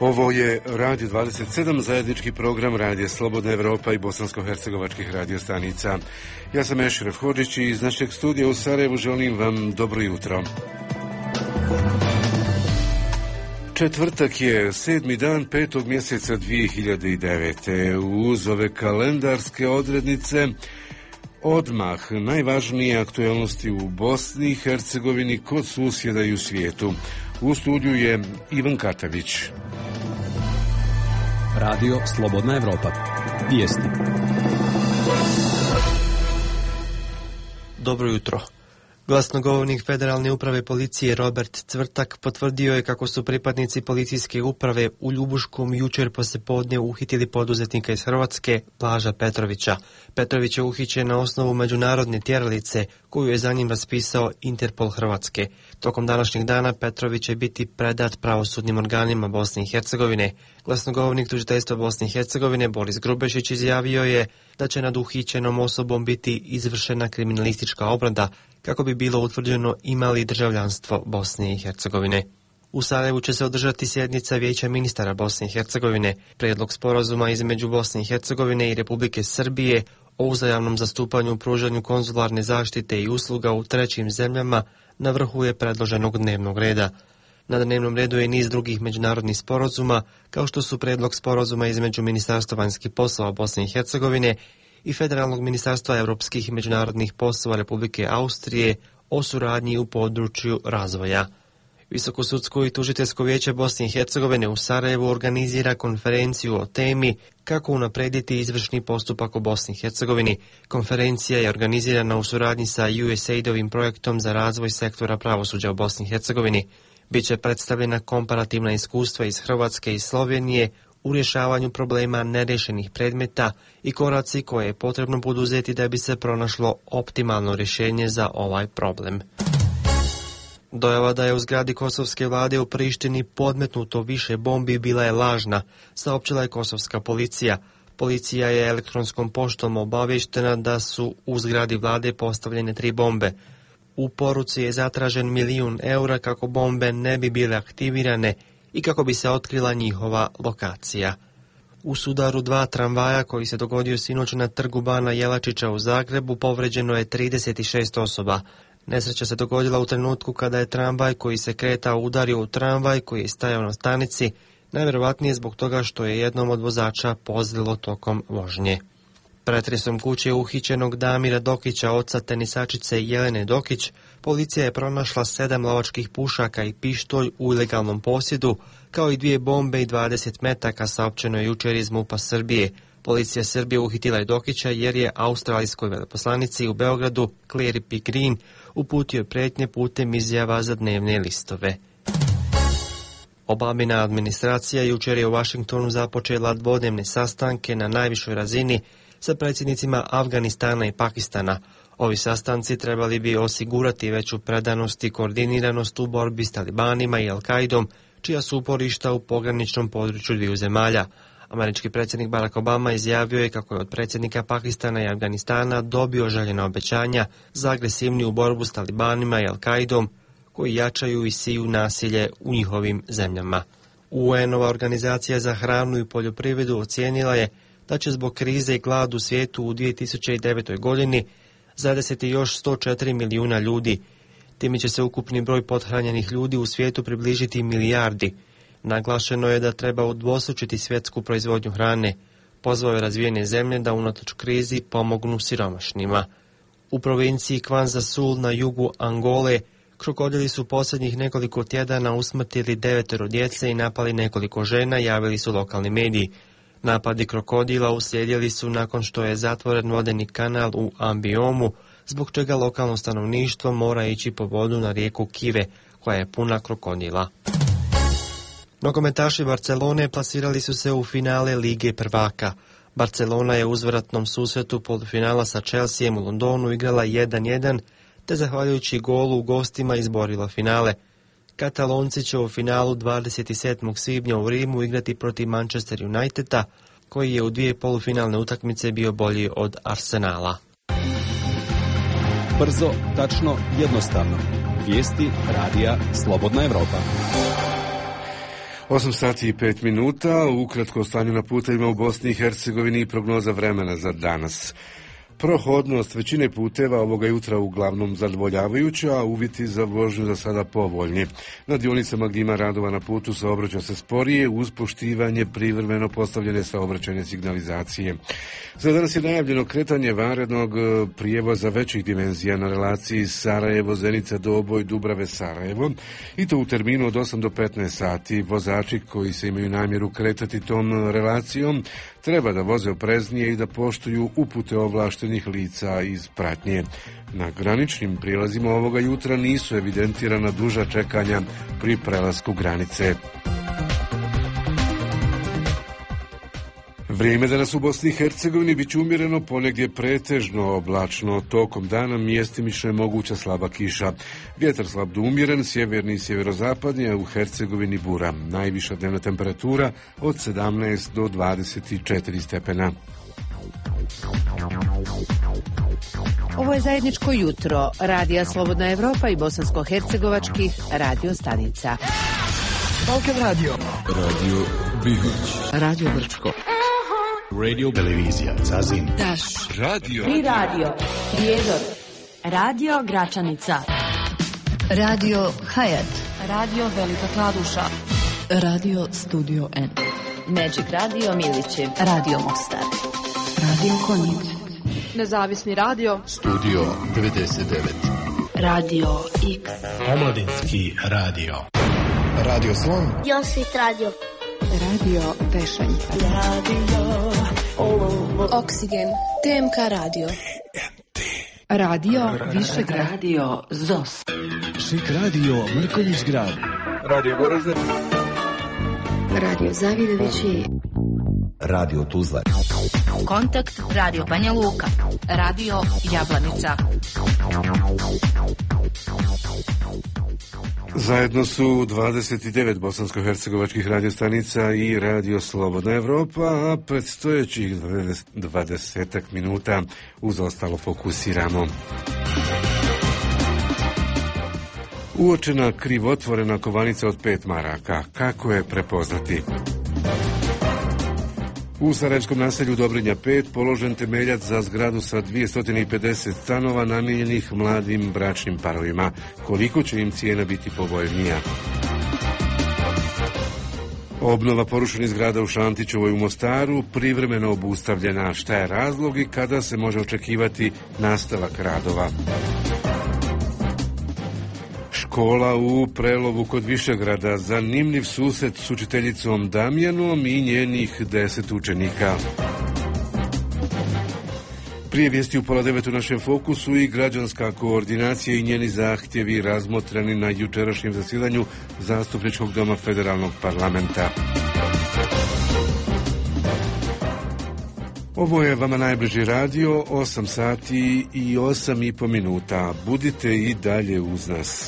Ovo je Radio 27, zajednički program Radija Slobodna Evropa i bosansko-hercegovačkih radiostanica. Ja sam Ešref Hodžić i iz našeg studija u Sarajevu želim vam dobro jutro. Četvrtak je 7. dan 5. mjeseca 2009. Uz ove kalendarske odrednice odmah najvažnije aktualnosti u Bosni i Hercegovini kod susjeda i u svijetu. U studiju je Ivan Katavić. Radio Slobodna Evropa. Vijesti. Dobro jutro. Glasnogovornik Federalne uprave policije Robert Cvrtak potvrdio je kako su pripadnici policijske uprave u Ljubuškom jučer poslijepodne uhitili poduzetnika iz Hrvatske, Blaža Petrovića. Petrović je uhićen na osnovu međunarodne tjeralice koju je za njim raspisao Interpol Hrvatske. Tokom današnjeg dana Petrović će biti predat pravosudnim organima Bosne i Hercegovine. Glasnogovornik tužiteljstva Bosne i Hercegovine Boris Grubešić izjavio je da će nad uhićenom osobom biti izvršena kriminalistička obrada kako bi bilo utvrđeno ima li državljanstvo Bosne i Hercegovine. U Sarajevu će se održati sjednica Vijeća ministara Bosne i Hercegovine. Prijedlog sporazuma između Bosne i Hercegovine i Republike Srbije o uzajamnom zastupanju u pružanju konzularne zaštite i usluga u trećim zemljama na vrhu je predloženog dnevnog reda. Na dnevnom redu je niz drugih međunarodnih sporazuma, kao što su prijedlog sporazuma između Ministarstva vanjskih poslova Bosne i Hercegovine i Federalnog ministarstva europskih i međunarodnih poslova Republike Austrije o suradnji u području razvoja. Visokosudsko i tužiteljsko vijeće Bosne i Hercegovine u Sarajevu organizira konferenciju o temi kako unaprediti izvršni postupak u Bosni i Hercegovini. Konferencija je organizirana u suradnji sa USAID-ovim projektom za razvoj sektora pravosuđa u Bosni i Hercegovini. Biće predstavljena komparativna iskustva iz Hrvatske i Slovenije u rješavanju problema nerješenih predmeta i koraci koje je potrebno poduzeti da bi se pronašlo optimalno rješenje za ovaj problem. Dojava da je u zgradi kosovske vlade u Prištini podmetnuto više bombi bila je lažna, saopćila je kosovska policija. Policija je elektronskom poštom obavještena da su u zgradi vlade postavljene 3 bombe. U poruci je zatražen €1.000.000 kako bombe ne bi bile aktivirane i kako bi se otkrila njihova lokacija. U sudaru 2 tramvaja koji se dogodio sinoć na trgu Bana Jelačića u Zagrebu povređeno je 36 osoba. Nesreća se dogodila u trenutku kada je tramvaj koji se kretao udario u tramvaj koji je stajao na stanici, najvjerovatnije zbog toga što je jednom od vozača pozlilo tokom vožnje. Pretresom kuće uhićenog Damira Dokića, oca tenisačice Jelene Dokić, policija je pronašla 7 lovačkih pušaka i pištolj u ilegalnom posjedu, kao i 2 bombe i 20 metaka, saopćeno je jučer iz MUP-a Srbije. Policija Srbije uhitila je Dokića jer je australijskoj veleposlanici u Beogradu, Claire P. Green, uputio prijetnje putem izjava za dnevne listove. Obamina administracija jučer je u Vašingtonu započela dvodnevne sastanke na najvišoj razini sa predsjednicima Afganistana i Pakistana. Ovi sastanci trebali bi osigurati veću predanost i koordiniranost u borbi s talibanima i Al-Kaidom, čija su uporišta u pograničnom području dviju zemalja. Američki predsjednik Barack Obama izjavio je kako je od predsjednika Pakistana i Afganistana dobio željena obećanja za agresivniju borbu s talibanima i Al-Kaidom, koji jačaju i siju nasilje u njihovim zemljama. UN-ova organizacija za hranu i poljoprivredu ocijenila je da će zbog krize i glad u svijetu u 2009. godini zadesiti još 104 milijuna ljudi. Time će se ukupni broj pothranjenih ljudi u svijetu približiti milijardi. Naglašeno je da treba udvostručiti svjetsku proizvodnju hrane. Pozvao je razvijene zemlje da unatoč krizi pomognu siromašnima. U provinciji Kwanza Sul na jugu Angole krokodili su posljednjih nekoliko tjedana usmrtili 9 djece i napali nekoliko žena, javili su lokalni mediji. Napadi krokodila uslijedili su nakon što je zatvoren vodeni kanal u Ambiomu, zbog čega lokalno stanovništvo mora ići po vodu na rijeku Kive, koja je puna krokodila. Nogometaši Barcelone plasirali su se u finale Lige prvaka. Barcelona je u uzvratnom susretu polufinala sa Chelseaem u Londonu igrala 1:1, te zahvaljujući golu u gostima izborila finale. Katalonci će u finalu 27. svibnja u Rimu igrati protiv Manchester Uniteda, koji je u 2 polufinalne utakmice bio bolji od Arsenala. Brzo, tačno, jednostavno. Vijesti Radija Slobodna Evropa. 8 sati i 5 minuta, ukratko o stanju na putevima u Bosni i Hercegovini i prognoza vremena za danas. Prohodnost većine puteva ovoga jutra uglavnom zadovoljavajuća, a uvjeti za vožnju za sada povoljni. Na dionicama gdje ima radova na putu saobraća se sporije uz poštivanje privremeno postavljene saobraćajne signalizacije. Za danas je najavljeno kretanje vanrednog prijevoza većih dimenzija na relaciji Sarajevo-Zenica-Doboj-Dubrave-Sarajevo i to u terminu od 8 do 15 sati. Vozači koji se imaju namjeru kretati tom relacijom treba da voze opreznije i da poštuju upute ovlaštenih lica iz pratnje. Na graničnim prijelazima ovoga jutra nisu evidentirana duža čekanja pri prelasku granice. Vrijeme danas u Bosni i Hercegovini bit će umjereno, ponegdje pretežno oblačno. Tokom dana mjestimično je moguća slaba kiša. Vjetar slab do umjeren, sjeverni i sjeverozapadni, a u Hercegovini bura. Najviša dnevna temperatura od 17 do 24 stepena. Ovo je zajedničko jutro Radija Slobodna Evropa i bosansko-hercegovačkih radio stanica. Balkan Radio. Radio Bihoć. Radio Brčko. Radio Televizija Zazin. Daš. Radio. Tri radio. Prijedor. Radio Gračanica. Radio Hayat. Radio Velika Kladuša. Radio Studio N. Magic Radio Milići. Radio Mostar. Radio Konjic. Nezavisni radio. Studio 99. Radio X. Omladinski radio. Radio Slon. Josvit radio. Radio Pešanj. Radio Oksigen. TMK radio. Radio Višegrad. Radio ZOS. Šik radio Mrkonjić grad. Radio Goražde. Radio Zavidovići. Radio Tuzla. Kontakt Radio Banja Luka. Radio Jablanica. Zajedno su 29 bosansko-hercegovačkih radiostanica i Radio Slobodna Evropa, a predstojećih 20 minuta uz ostalo fokusiramo. Uočena krivotvorena kovanica od 5 maraka. Kako je prepoznati? U sarajevskom naselju Dobrinja 5 položen temeljac za zgradu sa 250 stanova namijenjenih mladim bračnim parovima. Koliko će im cijena biti povoljnija? Obnova porušenih zgrada u Šantićevoj u Mostaru privremeno obustavljena. Šta je razlog i kada se može očekivati nastavak radova? Škola u Prelovu kod Višegrada, zanimljiv susret s učiteljicom Damjanom i njenih 10 učenika. Prije vijesti u 8:30 u našem fokusu i građanska koordinacija i njeni zahtjevi razmotreni na jučerašnjem zasjedanju Zastupničkog doma Federalnog parlamenta. Ovo je vama najbliži radio, 8 sati i 8,5 minuta. Budite i dalje uz nas.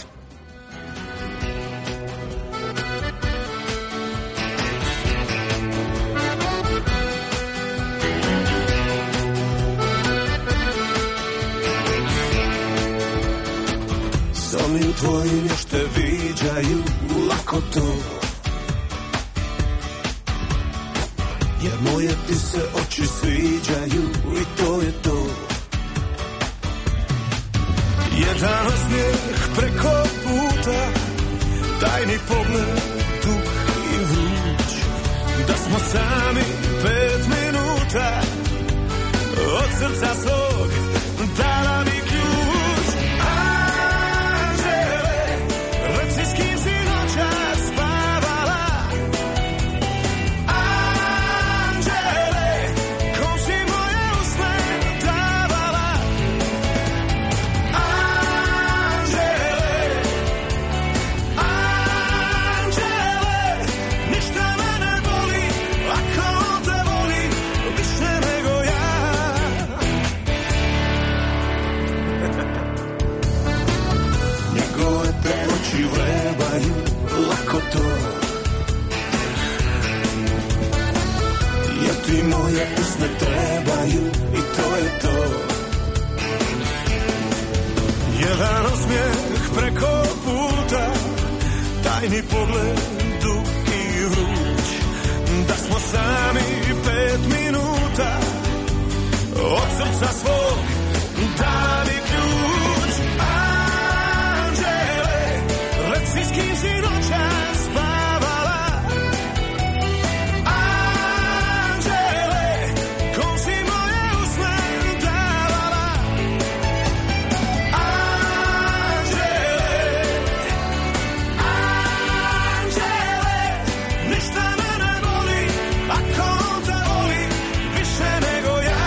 Sami tvojim još te viđaju lako to, jer moje ti se oči sviđaju i to je to. Jedan smijeh preko puta, tajni pogled, dug i vruć. Da smo sami 5 minuta, od srca svog dala mi ključ. Anđele, reci s kim si noćas spavala. Anđele, kom si moje usne davala. Anđele, anđele, ništa me ne boli, ako on te voli više nego ja. Njegove te oči vrebaju lako to, jer ti moje usne trebaju i to je to. Jedan osmijeh preko puta, tajni pogled, dug i vruć. da smo sami 5 minuta od srca svog, da mi ključ. Anđele, reci s kim si noćas spavala. Anđele, kom si moje usne davala. Anđele, Anđele, ništa me ne boli ako on te voli više nego ja.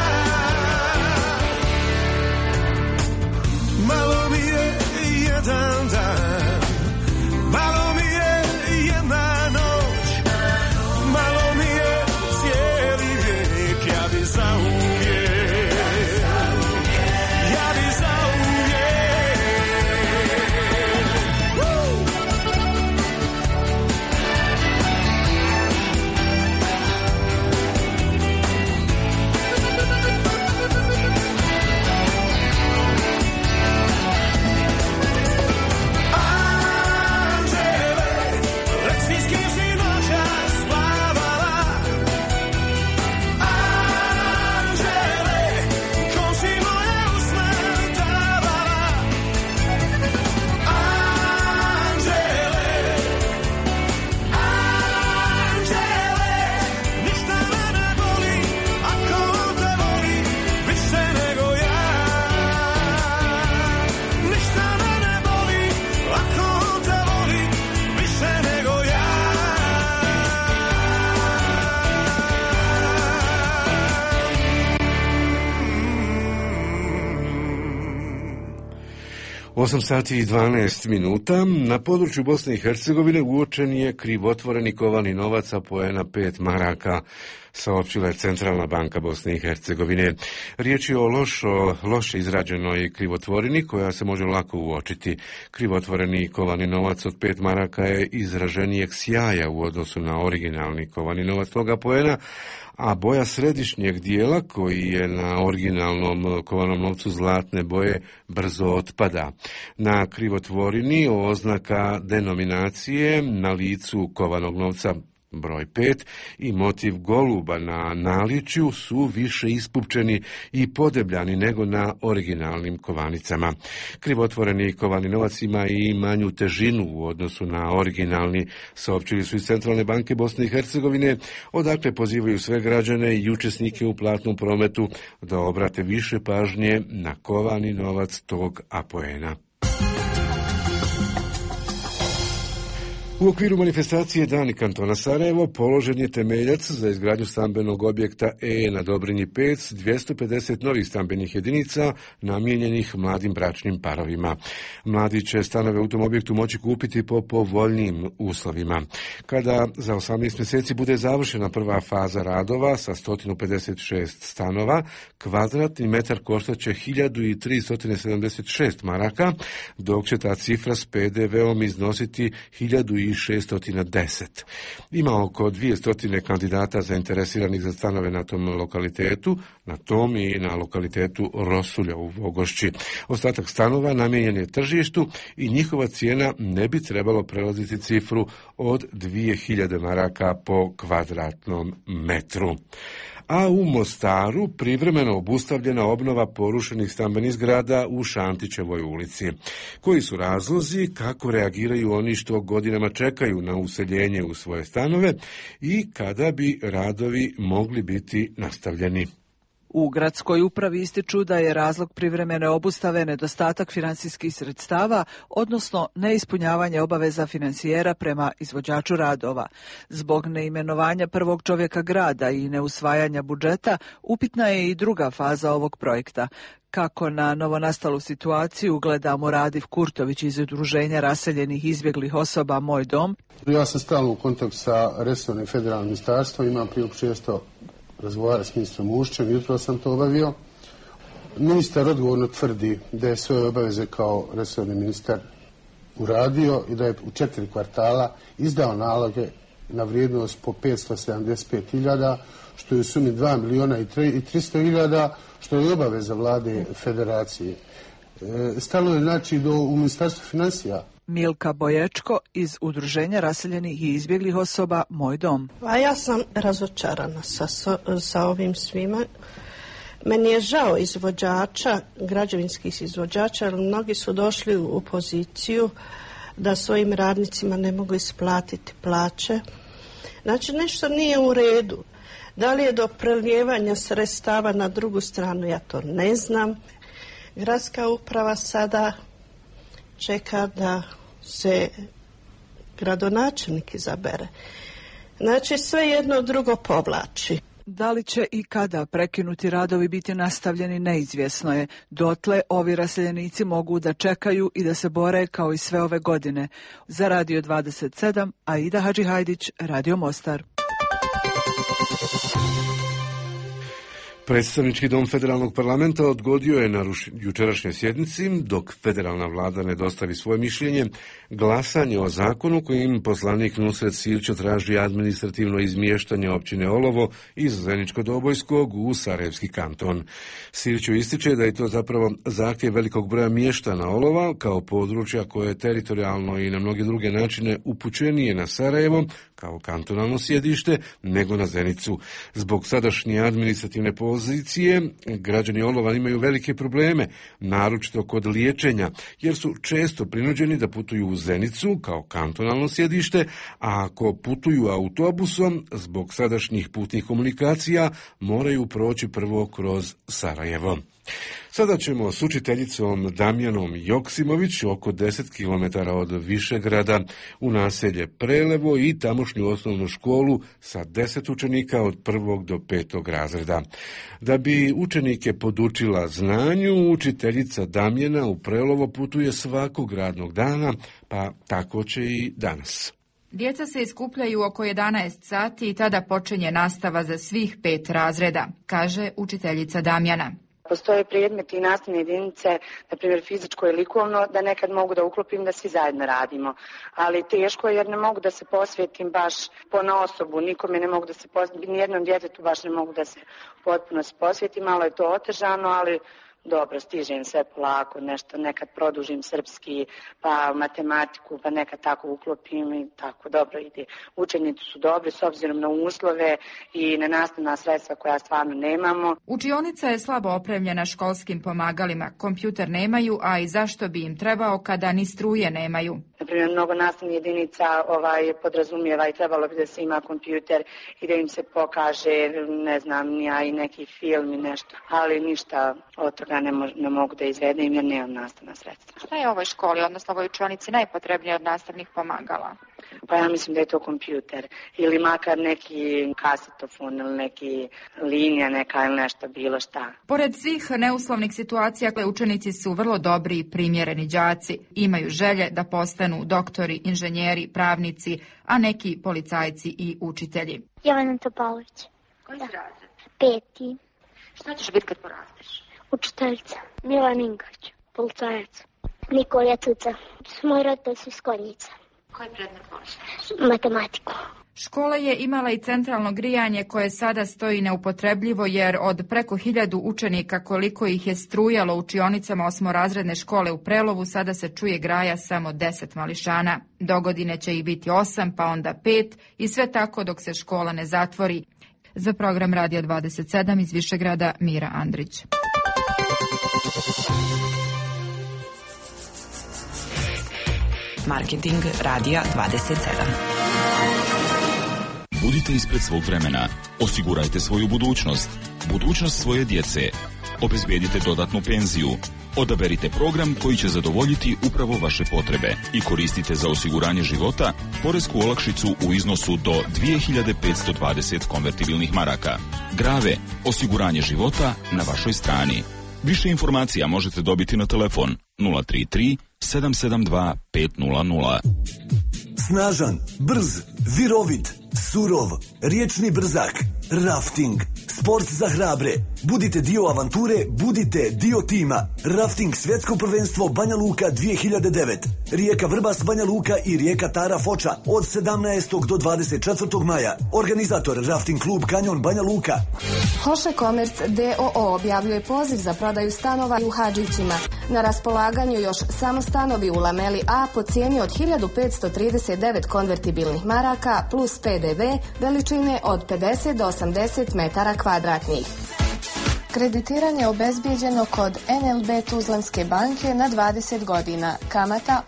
Malo mi je jedan dan, malo mi je jedna noć, malo mi je cijeli vijek, ja bi zauvijek, ja bi zauvijek. Anđele, reci s kim si noćas spavala. Anđele, kom si moje usne davala. Anđele, Anđele, ništa me ne boli ako on te voli više nego ja. Ništa me ne boli ako on te voli više nego ja. Osam sati i 12 minuta. Na području Bosne i Hercegovine uočen je krivotvoreni kovani novac poena 5 maraka, saopćila je Centralna banka Bosne i Hercegovine. Riječ je o loše izrađenoj krivotvorini koja se može lako uočiti. Krivotvoreni kovani novac od 5 maraka je izraženijeg sjaja u odnosu na originalni kovani novac toga poena, a boja središnjeg dijela, koji je na originalnom kovanom novcu zlatne boje, brzo otpada. Na krivotvorini oznaka denominacije na licu kovanog novca broj 5 i motiv goluba na naličju su više ispupčeni i podebljani nego na originalnim kovanicama. Krivotvoreni kovani novac ima i manju težinu u odnosu na originalni, saopćili su iz Centralne banke Bosne i Hercegovine, odakle pozivaju sve građane i učesnike u platnom prometu da obrate više pažnje na kovani novac tog apoena. U okviru manifestacije Dani kantona Sarajevo položen je temeljac za izgradnju stambenog objekta na Dobrinji 5 s 250 novih stambenih jedinica namijenjenih mladim bračnim parovima. Mladi će stanove u tom objektu moći kupiti po povoljnijim uslovima. Kada za 18 mjeseci bude završena prva faza radova sa 156 stanova, kvadratni metar koštaće 1376 maraka, dok će ta cifra s PDV-om iznositi 1610. Ima oko 200 kandidata zainteresiranih za stanove na tom lokalitetu, na tom i na lokalitetu Rosulja u Vogošći. Ostatak stanova namijenjen je tržištu i njihova cijena ne bi trebalo prelaziti cifru od 2000 maraka po kvadratnom metru. A u Mostaru privremeno obustavljena obnova porušenih stambenih zgrada u Šantićevoj ulici. Koji su razlozi, kako reagiraju oni što godinama čekaju na useljenje u svoje stanove i kada bi radovi mogli biti nastavljeni? U gradskoj upravi ističu da je razlog privremene obustave nedostatak financijskih sredstava, odnosno neispunjavanje obaveza financijera prema izvođaču radova. Zbog neimenovanja prvog čovjeka grada i neusvajanja budžeta, upitna je i druga faza ovog projekta. Kako na novonastalu situaciju gleda Muradiv Kurtović iz Udruženja raseljenih izbjeglih osoba Moj dom. Ja sam stalno u kontaktu sa resornim federalnim ministarstvom, imam priliku često razgovara s ministrom Ušćem, jutro sam to obavio. Ministar odgovorno tvrdi da je svoje obaveze kao resorni ministar uradio i da je u 4 kvartala izdao naloge na vrijednost po 575.000, što je u sumi 2.300.000, što je obaveza vlade federacije. Stalo je znači u Ministarstvu financija. Milka Boječko iz Udruženja raseljenih i izbjeglih osoba Moj dom. A ja sam razočarana sa ovim svima. Meni je žao izvođača, građevinskih izvođača, jer mnogi su došli u poziciju da svojim radnicima ne mogu isplatiti plaće. Znači, nešto nije u redu. Da li je do prelijevanja sredstava na drugu stranu, ja to ne znam. Gradska uprava sada čeka da se gradonačelnik izabere. Znači, sve jedno drugo povlači. Da li će i kada prekinuti radovi biti nastavljeni, neizvjesno je. Dotle ovi raseljenici mogu da čekaju i da se bore kao i sve ove godine. Za Radio 27, Aida Hadžihajdić, Radio Mostar. Predstavnički dom Federalnog parlamenta odgodio je na jučerašnjoj sjednici, dok federalna vlada ne dostavi svoje mišljenje, glasanje o zakonu kojim poslanik Nusret Sirćo traži administrativno izmještanje općine Olovo iz Zeničko-Dobojskog u Sarajevski kanton. Sirćo ističe da je to zapravo zahtjev velikog broja mještana Olova kao područja koje je teritorijalno i na mnoge druge načine upućenije na Sarajevo kao kantonalno sjedište nego na Zenicu. Zbog sadašnje administrativne pozicije građani Olova imaju velike probleme, naročito kod liječenja, jer su često prinuđeni da putuju u Zenicu kao kantonalno sjedište, a ako putuju autobusom, zbog sadašnjih putnih komunikacija, moraju proći prvo kroz Sarajevo. Sada ćemo s učiteljicom Damjanom Joksimović oko 10 km od Višegrada u naselje Prelevo i tamošnju osnovnu školu sa 10 učenika od 1. do 5. razreda. Da bi učenike podučila znanju, učiteljica Damjana u Prelovo putuje svakog radnog dana, pa tako će i danas. Djeca se iskupljaju oko 11 sati i tada počinje nastava za svih 5 razreda, kaže učiteljica Damjana. Postoje predmeti i nastavne jedinice, na primjer fizičko i likovno, da nekad mogu da uklopim da svi zajedno radimo. Ali teško je jer ne mogu da se posvetim baš ponaosobu, nikome ne mogu da se posvetim, nijednom djetetu baš ne mogu da se potpuno posvetim, malo je to otežano, ali dobro, stižem sve polako, nešto, nekad produžim srpski, pa matematiku, pa nekad tako uklopim i tako dobro ide. Učenici su dobri s obzirom na uslove i na nastavna sredstva koja stvarno nemamo. Učionica je slabo opremljena školskim pomagalima, kompjuter nemaju, a i zašto bi im trebao kada ni struje nemaju. Naprimjer, mnogo nastavnih jedinica podrazumijeva i trebalo bi da se ima kompjuter i da im se pokaže, ne znam, ja i neki film i nešto, ali ništa od toga ne mogu da izvedem jer nemam nastavna sredstva. Šta je ovoj školi, odnosno ovoj učionici, najpotrebnije od nastavnih pomagala? Pa ja mislim da je to kompjuter ili makar neki kasetofon ili neki linija neka ili nešto bilo šta. Pored svih neuslovnih situacija, učenici su vrlo dobri i primjereni đaci. Imaju želje da postanu doktori, inženjeri, pravnici, a neki policajci i učitelji. Jovana Topalović. Koji si razred? 5. Šta ćeš biti kad porasteš? Učiteljica. Milan Inković. Policajac. Nikolija Tuca. Moj roditelj su iz Konjica. Koji predmet voliš? Matematiku. Škola je imala i centralno grijanje koje sada stoji neupotrebljivo jer od preko 1000 učenika koliko ih je strujalo u učionicama osmorazredne škole u Prelovu sada se čuje graja samo 10 mališana. Dogodine će ih biti 8 pa onda 5 i sve tako dok se škola ne zatvori. Za program Radija 27 iz Višegrada Mira Andrić. Marketing Radija 27. Budite ispred svog vremena. Osigurajte svoju budućnost. Budućnost svoje djece. Obezbijedite dodatnu penziju. Odaberite program koji će zadovoljiti upravo vaše potrebe i koristite za osiguranje života poresku olakšicu u iznosu do 2520 konvertibilnih maraka. Grave, osiguranje života na vašoj strani. Više informacija možete dobiti na telefon 033 772 500. Snažan, brz, virovit, surov, riječni brzak, rafting, sport za hrabre. Budite dio avanture, budite dio tima. Rafting svjetsko prvenstvo Banja Luka 2009. Rijeka Vrbas Banja Luka i rijeka Tara Foča od 17. do 24. maja. Organizator Rafting klub Kanjon Banja Luka. Hoše Komerc d.o.o. objavljuje poziv za prodaju stanova u Hadžićima. Na raspolaganju još samo stanovi u Lameli A po cijeni od 1539 konvertibilnih maraka plus PDV veličine od 50 do 80 metara kvadratnih. Kreditiranje obezbijeđeno kod NLB Tuzlanske banke na 20 godina. Kamata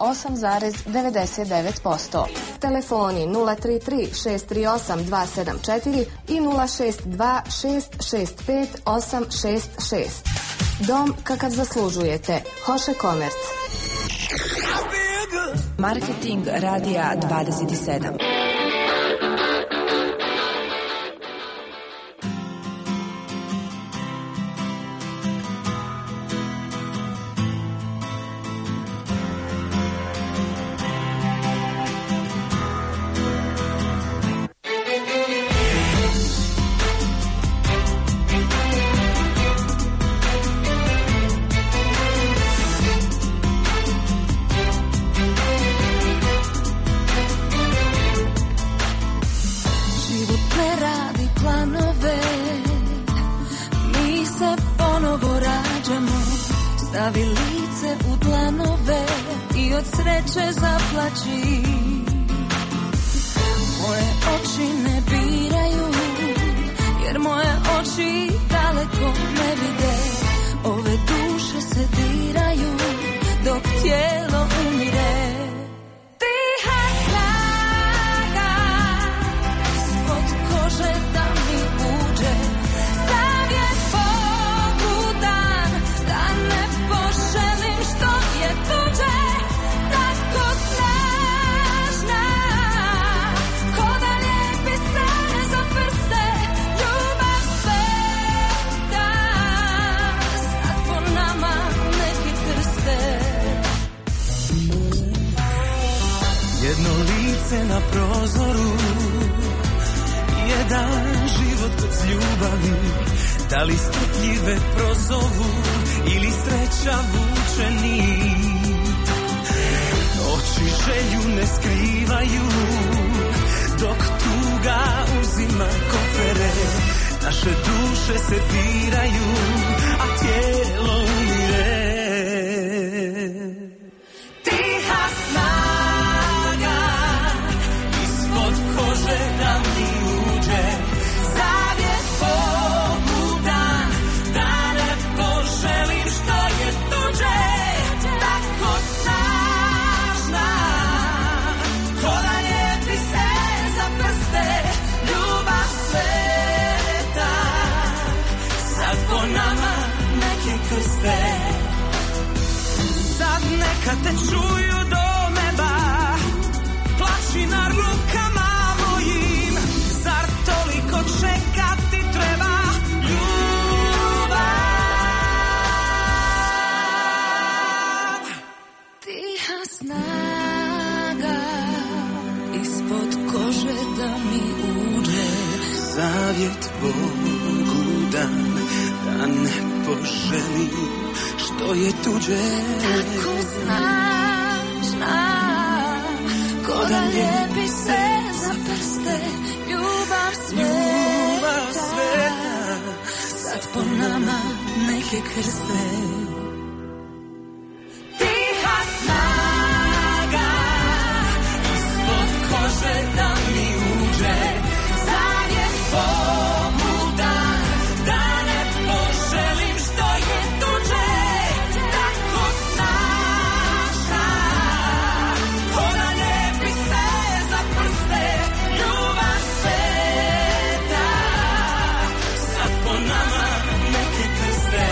8,99%. Telefoni 033 638 274 i 062 665 866. Dom kakav zaslužujete. Hoše Komerc. Marketing Radija 27. Stavi lice u dlanove i od sreće zaplači. Moje oči ne biraju, jer moje oči daleko ne vide. Ove duše se diraju dok tijelo umire. Tiha snaga ispod kože da mi uđe. Zavjet pobudan da ne poželim što je tuđe. Tako snažna ko da lijepi se za prste. Ljubav sveta sad po nama neki krste. Jedno lice na prozoru, jedan život bez ljubavi. Da li strpljive prozovu ili sreća vuče nit. Oči želju ne skrivaju dok tuga uzima kofere. Naše duše se diraju, a tijelo umire. Tiha snaga ispod kože da mi uđe. Zavjet pobudan da ne poželim što je tuđe. Tako snažna ko da lijepi se za prste. Ljubav sveta sad po nama neke krste. Sad neka te čuju do neba, plači na rukama mojim. Zar toliko čekati treba ljubav? Tiha snaga ispod kože da mi uđe. Zavjet pobudan da ne poželim što je tuđe. Tako snažna ko da lijepi se za prste. Ljubav sveta sad po nama neke krste. Tiha snaga ispod kože da mi uđe. Zavjet pobudan da ne poželim što je tuđe. Tako snažna ko da lijepi se za prste. Ljubav sveta sad po nama neke krste.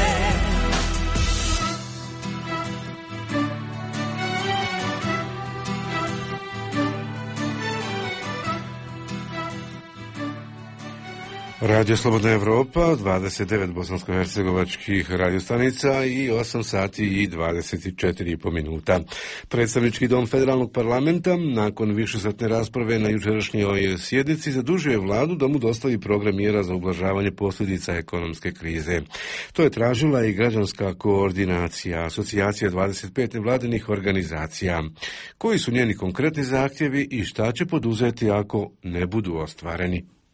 Radio Slobodna Evropa, 29 bosansko-hercegovačkih radiostanica i 8 sati i 24,5 minuta. Predstavnički dom Federalnog parlamenta nakon višesatne rasprave na jučerašnjoj sjednici zadužio je vladu da mu dostavi program mjera za ublažavanje posljedica ekonomske krize. To je tražila i građanska koordinacija, asocijacija 25 nevladinih organizacija. Koji su njeni konkretni zahtjevi i šta će poduzeti ako ne budu ostvareni?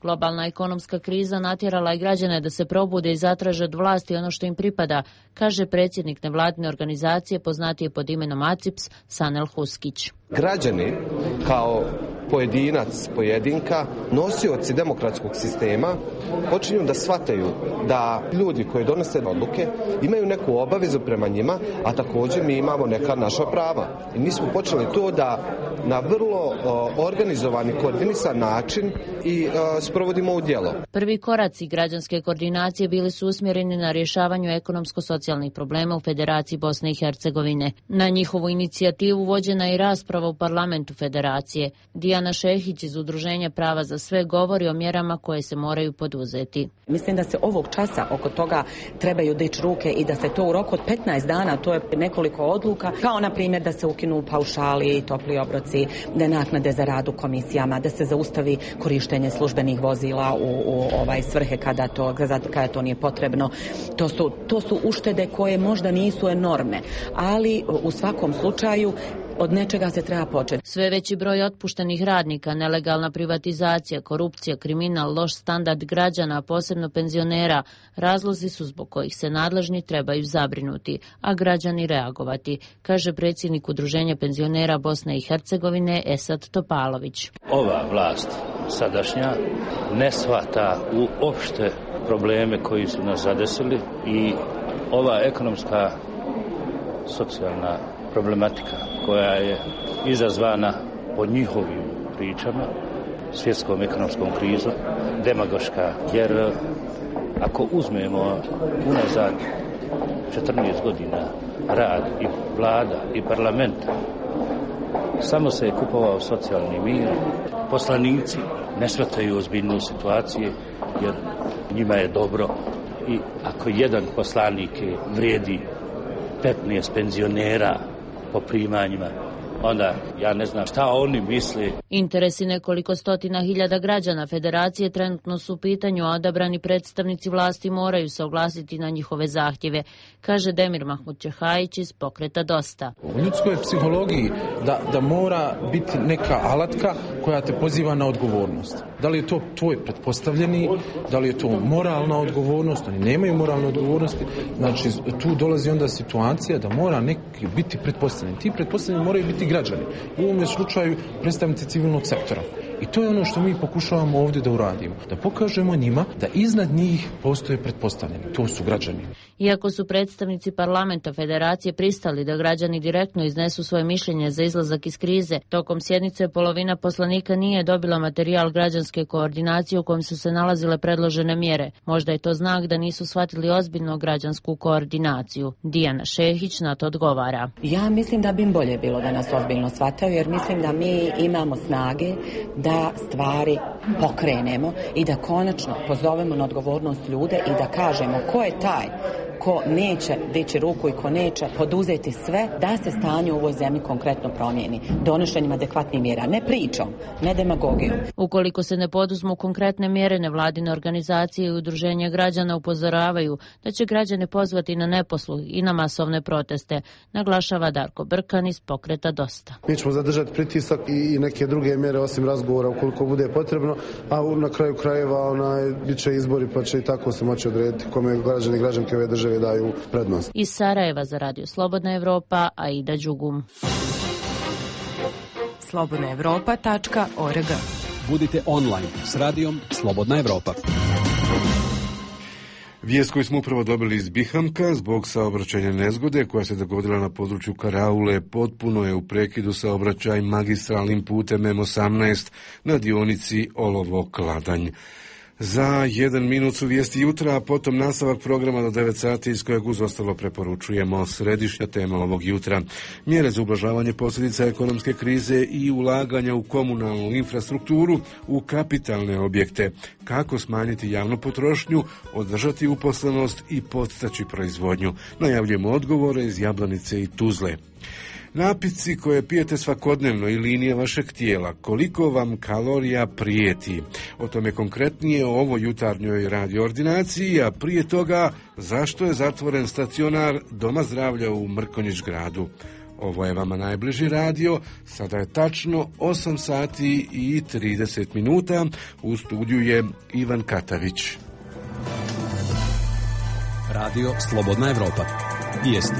Globalna ekonomska kriza natjerala je građane da se probude i zatraže od vlasti ono što im pripada, kaže predsjednik nevladine organizacije poznatije pod imenom ACIPS, Sanel Huskić. Građani kao pojedinac, pojedinka, nosioci demokratskog sistema počinju da shvataju da ljudi koji donose odluke imaju neku obavezu prema njima, a također mi imamo neka naša prava. I mi smo počeli to da na vrlo organizovan i koordinisan način i sprovodimo u djelo. Prvi koraci građanske koordinacije bili su usmjereni na rješavanju ekonomsko-socijalnih problema u Federaciji Bosne i Hercegovine. Na njihovu inicijativu vođena je i rasprava u parlamentu Federacije. Dijana Šehić iz Udruženja Prava za sve govori o mjerama koje se moraju poduzeti. Mislim da se ovog časa oko toga trebaju dići ruke i da se to u roku od 15 dana, to je nekoliko odluka, kao na primjer da se ukinu paušali i topli obroci, da naknade za rad u komisijama, da se zaustavi korištenje službenih vozila u svrhe kada to nije potrebno. To su uštede koje možda nisu enormne, ali u svakom slučaju od nečega se treba početi. Sve veći broj otpuštenih radnika, nelegalna privatizacija, korupcija, kriminal, loš standard građana, posebno penzionera, razlozi su zbog kojih se nadležni trebaju zabrinuti, a građani reagovati, kaže predsjednik Udruženja penzionera Bosne i Hercegovine Esad Topalović. Ova vlast sadašnja ne shvata uopšte probleme koji su nas zadesili i ova ekonomska, socijalna problematika koja je izazvana po njihovim pričama svjetskom ekonomskom krizom, demagoška, jer ako uzmemo unazad 14 godina rad i vlada i parlamenta, samo se je kupovao socijalni mir, poslanici ne shvataju ozbiljnu situaciju jer njima je dobro i ako jedan poslanik vrijedi 15 penzionera po primanjima, onda ja ne znam šta oni misle. Interesi nekoliko stotina hiljada građana Federacije trenutno su u pitanju, a odabrani predstavnici vlasti moraju se oglasiti na njihove zahtjeve, kaže Demir Mahmud Čehajić iz pokreta Dosta. U ljudskoj psihologiji da mora biti neka alatka koja te poziva na odgovornost. Da li je to tvoj pretpostavljeni, da li je to moralna odgovornost, oni nemaju moralne odgovornosti, znači tu dolazi onda situacija da mora neki biti pretpostavljeni. Ti pretpostavljeni moraju biti građani. U ovom slučaju predstavnici civilnog sektora. I to je ono što mi pokušavamo ovdje da uradimo. Da pokažemo njima da iznad njih postoje pretpostavljeni. To su građani. Iako su predstavnici parlamenta Federacije pristali da građani direktno iznesu svoje mišljenje za izlazak iz krize, tokom sjednice polovina poslanika nije dobila materijal građanske koordinacije u kojem su se nalazile predložene mjere. Možda je to znak da nisu shvatili ozbiljno građansku koordinaciju. Dijana Šehić na to odgovara. Ja mislim da bi im bolje bilo da nas ozbiljno shvataju, jer mislim da mi imamo snage da stvari pokrenemo i da konačno pozovemo na odgovornost ljude i da kažemo ko je taj ko neće dići ruku i ko neće poduzeti sve da se stanje u ovoj zemlji konkretno promijeni. Donošenjem adekvatnih mjera, ne pričom, ne demagogijom. Ukoliko se ne poduzmu konkretne mjere, nevladine organizacije i udruženja građana upozoravaju da će građane pozvati na neposluh i na masovne proteste, naglašava Darko Brkan iz pokreta Dosta. Mi ćemo zadržati pritisak i neke druge mjere osim razgovora ukoliko bude potrebno, a na kraju krajeva bit će izbori pa će i tako se moći odrediti kome građani i građanke ove države daju prednost. Iz Sarajeva za Radio Slobodna Evropa, Aida Đugum. slobodnaevropa.org. Budite online s radijom Slobodna Evropa. Vijest koju smo upravo dobili iz Bihamka zbog saobraćajne nezgode koja se dogodila na području Karaule potpuno je u prekidu saobraćaj magistralnim putem M18 na dionici Olovo-Kladanj. Za 1 minut su vijesti jutra, a potom nastavak programa do 9 sati iz kojeg uz ostalo preporučujemo središnja tema ovog jutra. Mjere za ublažavanje posljedica ekonomske krize i ulaganja u komunalnu infrastrukturu, u kapitalne objekte. Kako smanjiti javnu potrošnju, održati uposlenost i podstaći proizvodnju. Najavljujemo odgovore iz Jablanice i Tuzle. Napici koje pijete svakodnevno i linije vašeg tijela, koliko vam kalorija prijeti. O tome konkretnije o ovoj jutarnjoj radioordinaciji, a prije toga zašto je zatvoren stacionar Doma zdravlja u Mrkonjić gradu. Ovo je vama najbliži radio, sada je tačno 8 sati i 30 minuta, u studiju je Ivan Katavić. Radio Slobodna Evropa. Vijesti.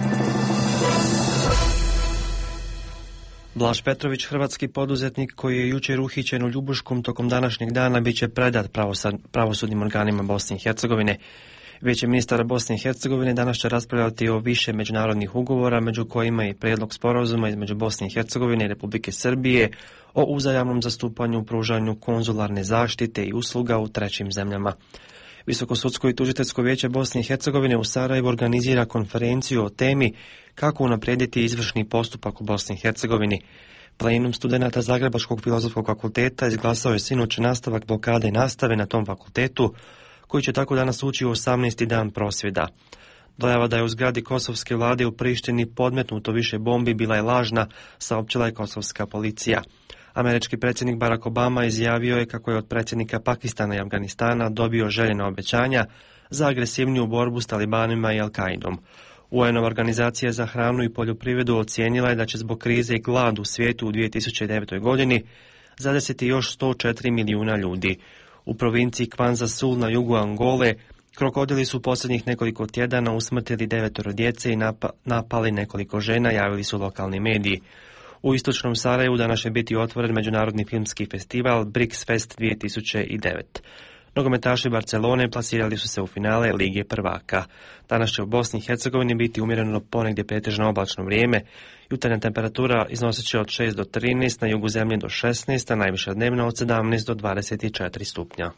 Blaž Petrović, hrvatski poduzetnik koji je jučer uhićen u Ljubuškom tokom današnjeg dana, bit će predat pravosudnim organima Bosne i Hercegovine. Vijeće ministara Bosne i Hercegovine danas će raspravljati o više međunarodnih ugovora, među kojima je prijedlog sporazuma između Bosne i Hercegovine i Republike Srbije o uzajamnom zastupanju, pružanju konzularne zaštite i usluga u trećim zemljama. Visokosudsko i tužiteljsko vijeće Bosne i Hercegovine u Sarajevu organizira konferenciju o temi kako unaprijediti izvršni postupak u Bosni i Hercegovini. Plenum studenata Zagrebačkog filozofskog fakulteta izglasao je sinoć nastavak blokade nastave na tom fakultetu, koji će tako danas ući u 18. dan prosvjeda. Dojava da je u zgradi kosovske vlade u Prištini podmetnuto više bombi bila je lažna, saopćila je kosovska policija. Američki predsjednik Barack Obama izjavio je kako je od predsjednika Pakistana i Afganistana dobio željena obećanja za agresivniju borbu s talibanima i Al-Kaidom. UN-ova organizacija za hranu i poljoprivredu ocijenila je da će zbog krize i glad u svijetu u 2009. godini zadesiti još 104 milijuna ljudi. U provinciji Kwanza Sul na jugu Angole krokodili su posljednjih nekoliko tjedana usmrtili 9 djece i napali nekoliko žena, javili su lokalni mediji. U istočnom Sarajevu danas će biti otvoren međunarodni filmski festival BRICS Fest 2009. Nogometaši Barcelone plasirali su se u finale Lige prvaka. Danas će u Bosni i Hercegovini biti umjereno ponegdje pretežno oblačno vrijeme. Jutarnja temperatura iznosit će od 6 do 13, na jugu zemlje do 16, a najviša dnevna od 17 do 24 stupnja.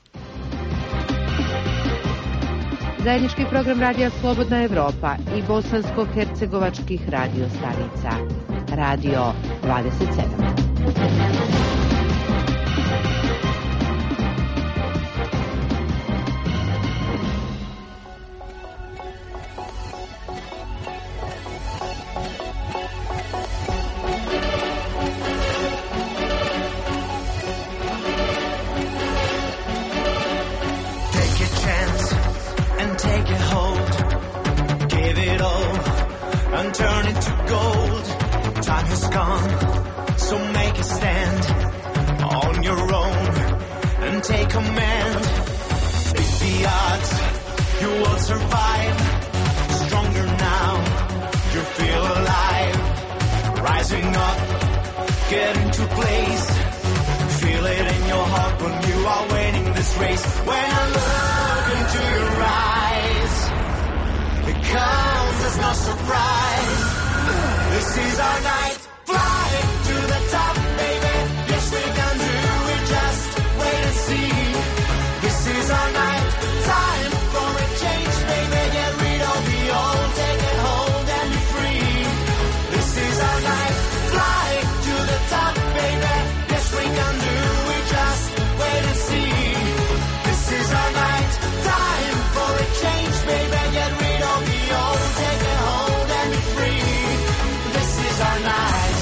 Zajednički program Radija Slobodna Evropa i bosansko-hercegovačkih radio stanica. Radio 27. Turn it to gold. Time has gone, so make a stand on your own and take command. Beat the odds, you will survive. Stronger now, you feel alive. Rising up, get into place. Feel it in your heart when you are winning this race. When I look into your eyes, it comes as no surprise. This is our night. Fly to the top, baby. Yes, we can do it. Just wait and see. This is our night. Time for a change, baby. Get rid of the old. Take it hold and be free. This is our night. Fly to the top, baby. Yes, we can do it. Just wait and see. This is our night. Time for a change, baby. Get rid of the old. Take it hold and be free. This is our night.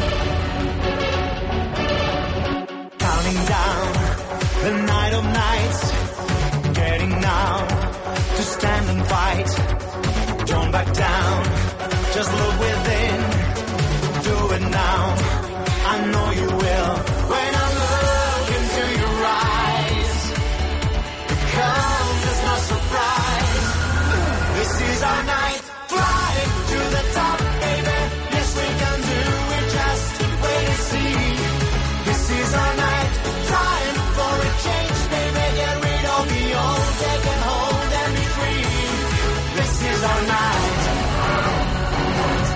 Counting down the night of nights. Getting now to stand and fight. Don't back down. Just look within. Do it now. I know you will. When I look into your eyes, it comes as no surprise. This is our night. Fly to the top, baby. Yes, we can do it. Just wait and see. This is our night. Time for a change, baby. Get rid of the old. Take it hold and be free. This is our night.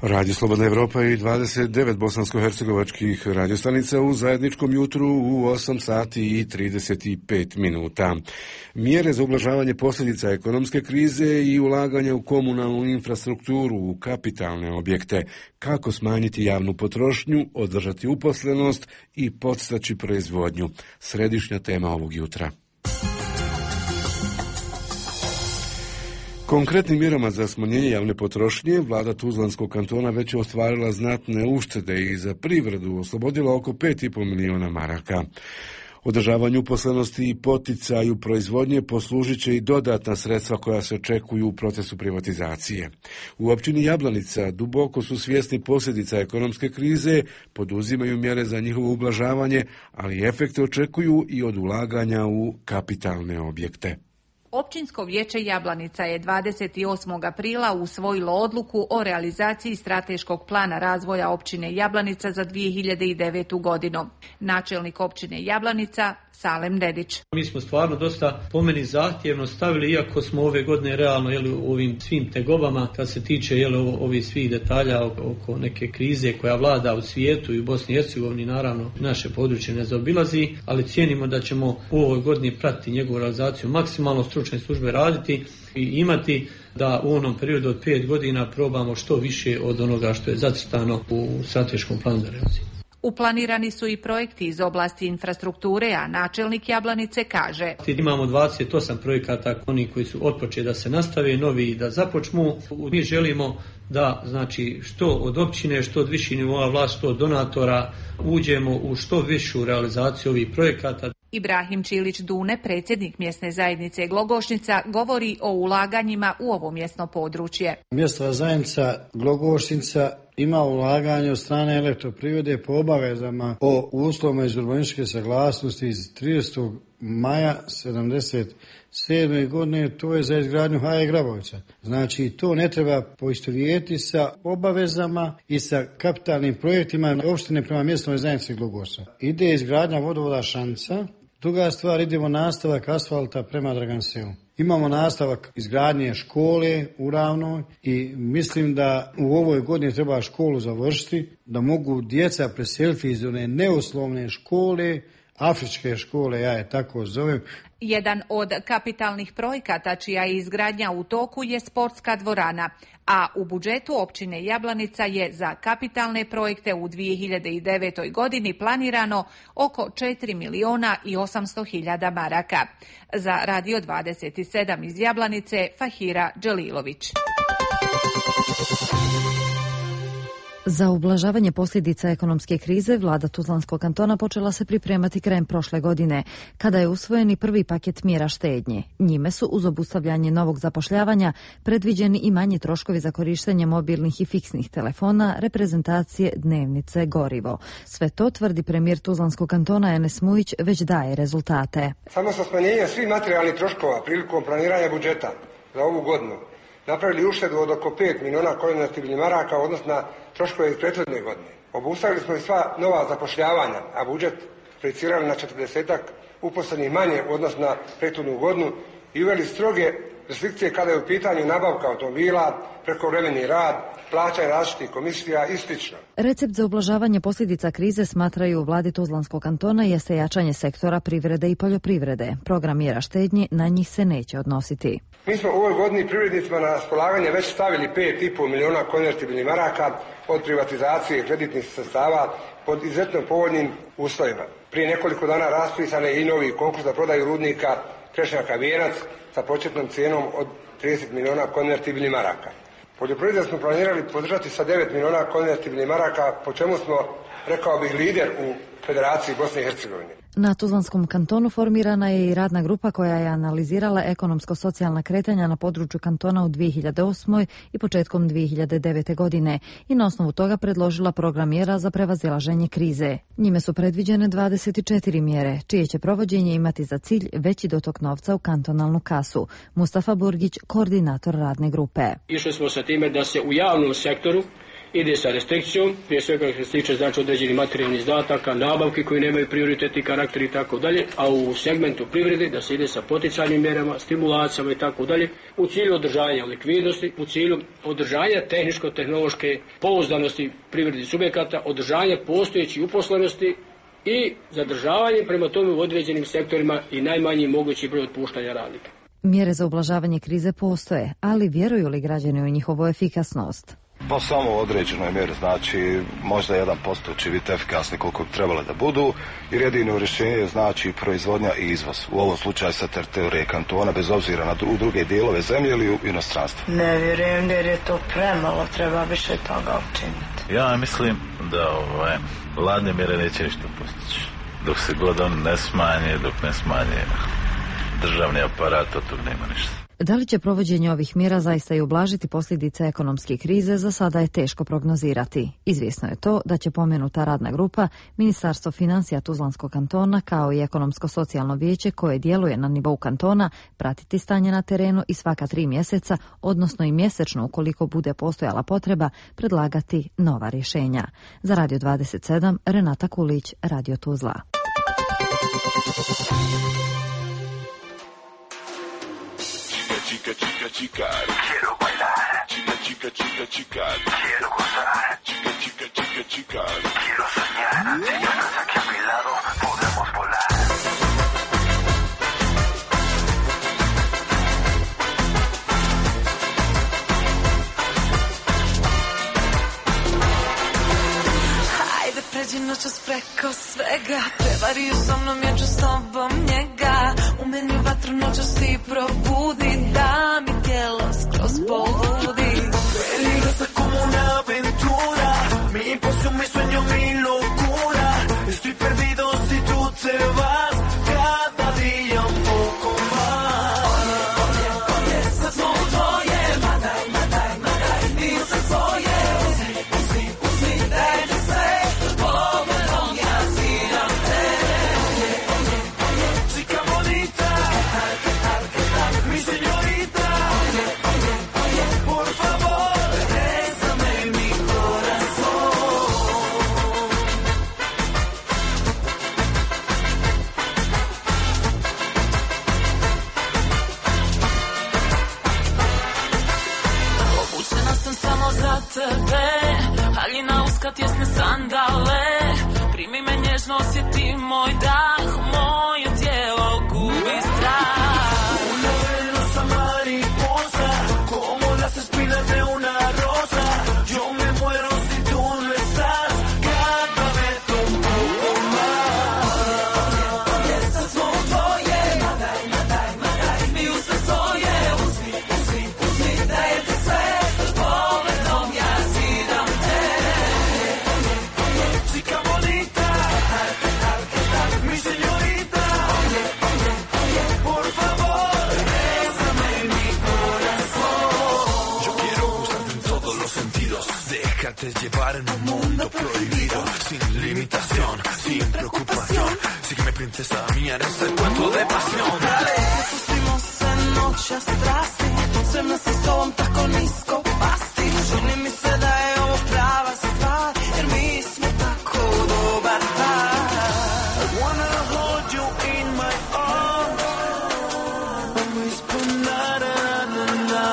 Radio Slobodna Evropa i 29 bosansko-hercegovačkih radiostanica u zajedničkom jutru u 8 sati i 35 minuta. Mjere za ublažavanje posljedica ekonomske krize i ulaganje u komunalnu infrastrukturu, u kapitalne objekte, kako smanjiti javnu potrošnju, održati uposlenost i podstaći proizvodnju. Središnja tema ovog jutra. Konkretnim mjerama za smanjenje javne potrošnje vlada Tuzlanskog kantona već je ostvarila znatne uštede i za privredu oslobodila oko 5,5 miliona maraka. Održavanju uposlenosti i poticaju proizvodnje poslužit će i dodatna sredstva koja se očekuju u procesu privatizacije. U općini Jablanica duboko su svjesni posljedica ekonomske krize, poduzimaju mjere za njihovo ublažavanje, ali efekte očekuju i od ulaganja u kapitalne objekte. Općinsko vijeće Jablanica je 28. aprila usvojilo odluku o realizaciji strateškog plana razvoja općine Jablanica za 2009. godinu. Načelnik općine Jablanica Salem Dedić. Mi smo stvarno dosta po meni zahtjevno stavili, iako smo ove godine realno u ovim svim tegobama, kad se tiče ovih svih detalja oko neke krize koja vlada u svijetu i u Bosni i Hercegovini, naravno naše područje ne zaobilazi, ali cijenimo da ćemo u ovoj godini pratiti njegovu realizaciju maksimalno, stručne službe raditi i imati da u onom periodu od 5 godina probamo što više od onoga što je zacrtano u strateškom planu za realizaciju. Uplanirani su i projekti iz oblasti infrastrukture, a načelnik Jablanice kaže: Imamo 28 projekata, oni koji su otpočeli da se nastave, novi da započnu. Mi želimo da što od općine, što od viših nivoa vlasti, što od donatora uđemo u što višu realizaciju ovih projekata. Ibrahim Čilić Dune, predsjednik mjesne zajednice Glogošnica, govori o ulaganjima u ovo mjesno područje. Mjesna zajednica Glogošnica ima ulaganje od strane elektroprivrede po obavezama o uslovima iz urbanističke saglasnosti iz 30. maja 1977. godine, to je za izgradnju HE Grabovca. Znači, to ne treba poistovjetiti sa obavezama i sa kapitalnim projektima opštine prema mjesnoj zajednici Glogošca. Ide izgradnja vodovoda Šanca. Druga stvar, idemo nastavak asfalta prema Draganselu. Imamo nastavak izgradnje škole u Ravnoj i mislim da u ovoj godini treba školu završiti, da mogu djeca preseliti iz one neuslovne škole, afričke škole, ja je tako zovem. Jedan od kapitalnih projekata čija je izgradnja u toku je sportska dvorana, a u budžetu općine Jablanica je za kapitalne projekte u 2009. godini planirano oko 4.800.000 maraka. Za Radio 27 iz Jablanice, Fahira Đelilović. Za ublažavanje posljedica ekonomske krize vlada Tuzlanskog kantona počela se pripremati krajem prošle godine, kada je usvojen i prvi paket mjera štednje. Njime su uz obustavljanje novog zapošljavanja predviđeni i manji troškovi za korištenje mobilnih i fiksnih telefona, reprezentacije, dnevnice, gorivo. Sve to, tvrdi premijer Tuzlanskog kantona Enes Mujić, već daje rezultate. Samo sa smanjenjem svih materijalnih troškova prilikom planiranja budžeta za ovu godinu napravili uštedu od oko 5 miliona konvertibilnih maraka, odnosno na troškove iz prethodne godine. Obustavili smo i sva nova zapošljavanja, a budžet projicirali na 40-ak uposlenih manje u odnosu na prethodnu godinu i uveli stroge restrikcije kada je u pitanju nabavka automobila, prekovremeni rad, plaćanje različitih komisija i slično. Recept za ublažavanje posljedica krize, smatraju u vladi Tuzlanskog kantona, jeste jačanje sektora privrede i poljoprivrede. Program mjera štednje na njih se neće odnositi. Mi smo u ovoj godini privrednicima na raspolaganje već stavili 5,5 miliona konvertibilnih maraka od privatizacije kreditnih sredstava pod izuzetno povoljnim uslovima. Prije nekoliko dana raspisan je i novi konkurs za prodaju rudnika Trešnjaka Vijenac sa početnom cijenom od 30 miliona konvertibilnih maraka. Poljoprivredu smo planirali podržati sa 9 miliona konvertibilnih maraka, po čemu smo, rekao bih, lider u Federaciji Bosne i Hercegovine. Na Tuzlanskom kantonu formirana je i radna grupa koja je analizirala ekonomsko-socijalna kretanja na području kantona u 2008. i početkom 2009. godine i na osnovu toga predložila program mjera za prevazilaženje krize. Njime su predviđene 24 mjere, čije će provođenje imati za cilj veći dotok novca u kantonalnu kasu. Mustafa Burgić, koordinator radne grupe. Išli smo sa time da se u javnom sektoru ide sa restrikcijom, prije svega što se tiče znači određenih materijalnih izdataka, nabavki koji nemaju prioritetni karakter i tako dalje, a u segmentu privrede da se ide sa poticajnim mjerama, stimulacijama i tako dalje, u cilju održavanja likvidnosti, u cilju održanja tehničko-tehnološke pouzdanosti privrednih subjekata, održanja postojećih uposlenosti i zadržavanje prema tome u određenim sektorima i najmanji mogući broj otpuštanja radnika. Mjere za ublažavanje krize postoje, ali vjeruju li građani u njihovu efikasnost? Pa samo u određenoj mjeri, znači možda 1% će biti efikasni koliko bi trebalo da budu, jer jedino rješenje je znači proizvodnja i izvoz. U ovom slučaju sa teritorije kantona, bez obzira na druge dijelove zemlje ili u inostranstvu. Ne vjerujem jer je to premalo, treba više toga učiniti. Ja mislim da vladne mjere neće ništa postići. Dok se god on ne smanje, dok ne smanje državni aparat, od tog nema ništa. Da li će provođenje ovih mjera zaista i ublažiti posljedice ekonomske krize, za sada je teško prognozirati. Izvjesno je to da će pomenuta radna grupa, Ministarstvo financija Tuzlanskog kantona kao i Ekonomsko-socijalno vijeće koje djeluje na nivou kantona pratiti stanje na terenu i svaka 3 mjeseca, odnosno i mjesečno ukoliko bude postojala potreba, predlagati nova rješenja. Za Radio 27, Renata Kulić, Radio Tuzla. Chica, chica, chica, quiero bailar. Chica, chica, chica, chica, quiero gozar. Chica, chica, chica, chica, quiero soñar. Si ya estás aquí a mi lado, podemos volar. Ajde, pređi noćas preko svega. Prevario sa mnom, ja ću s tobom njega. U meni vatru noćas ti probudi, da mi tijelo skroz poludi. Peligrosa como una aventura, mi impulso, mi sueño, mi locura. Estoy perdido si tú te vas, cada día un poco más. Oye, oye, sad smo u tvoje, madaj, madaj, madaj, mi se svoje. Uzmi, uzmi, daj mi sve, pogledom ja sviram te. Oye, oye, oye, chica bonita, ¿qué tal, qué tal, mi señorita? Oye, oye, oye, por favor, bésame mi corazón. Obučena sam samo za tebe, haljina uska, tjesne sandale. Primi me nježno, osjeti moj dah, moje tijelo gubi strah. Una venenosa mariposa, como las espinas de una rosa. Yo me muero si tú no estás, cada vez un poco más. Oye, sad smo u tvoje, madaj, madaj, madaj, mi u sve svoje. Uzmi, uzmi, uzmi, dajem ti sve, pogledom ja sviram te. Oye, oye, Chica bonita, ¿qué tal, qué tal, mi señorita? Oye, oye, oye, por favor, bésame mi corazón. yo quiero gustarte en todos los sentidos. Déjate llevar en un mundo prohibido, sin limitación, sin preocupación. Sígueme, princesa mía, en este cuento de pasión. Dale. Pustimo se noća strasti, sve me sa sobom tako nisko pasti. Čini mi se da je ovo prava stvar, jer mi smo tako dobar par. I wanna hold you in my arms, whisper na na na na.